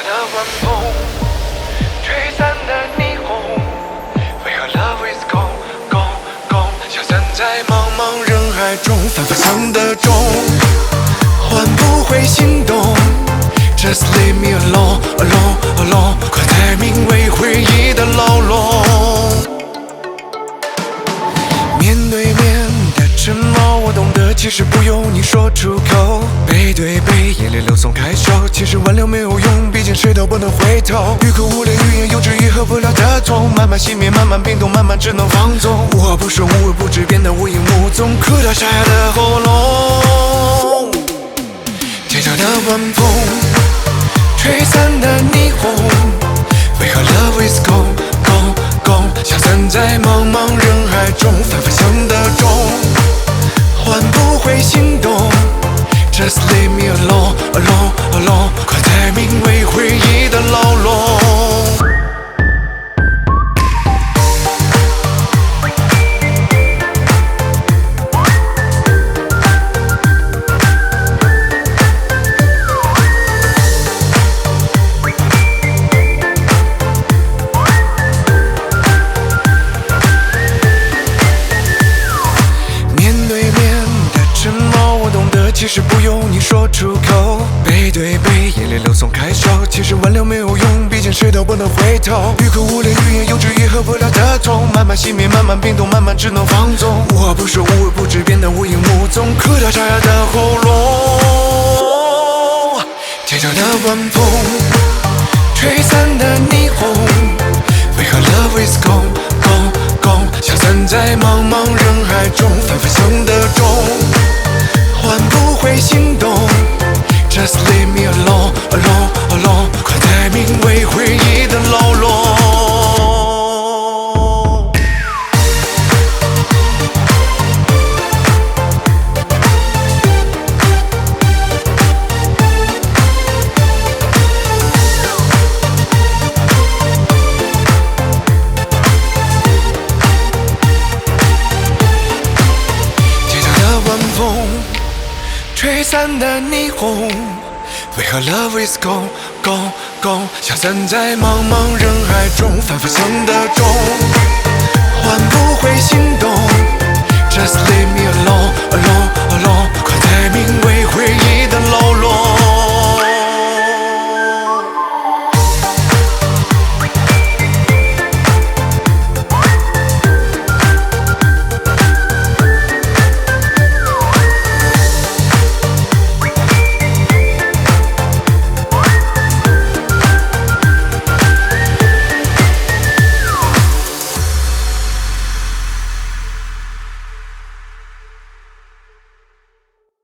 的晚风，吹散的霓虹，为何 love is go go go， 消散在茫茫人海中，反复响的钟，换不回心动。Just leave me alone alone alone， 快太名为回忆的牢笼。面对面的沉默，我懂得其实不用你说出口。背对背，眼泪流松开手，其实挽留没有用，毕竟谁都不能回头。欲哭无泪，欲言又止，愈合不了的痛，慢慢熄灭，慢慢冰冻，慢慢只能放纵。无话不说，无微不至，变得无影无踪，哭到沙哑的喉咙。街角的晚风，吹散的霓虹，为何 love is go go go， 消散在茫茫人海中，反复响的钟，换不回心动。Just leave me alone alone alone， 快太名为回忆的牢笼。其实不用你说出口，背对背，眼泪流松开手，其实挽留没有用，毕竟谁都不能回头。欲哭无泪，欲言又止，愈合不了的痛，慢慢熄灭，慢慢冰冻，慢慢只能放纵。无话不说，无微不至，变得无影无踪，哭到沙哑的喉咙。街角的晚风，吹散的霓虹，为何 love is go go go， 消散在茫茫人海中，反复响的钟，换不回心动。Just leave me alone alone alone， 快太名为回忆的牢笼。街角的晚风，吹散的霓虹，为何 love is go go go， 消散在茫茫人海中，反复响的钟，换不回心动。Just leave me alone alone alone， 快太名为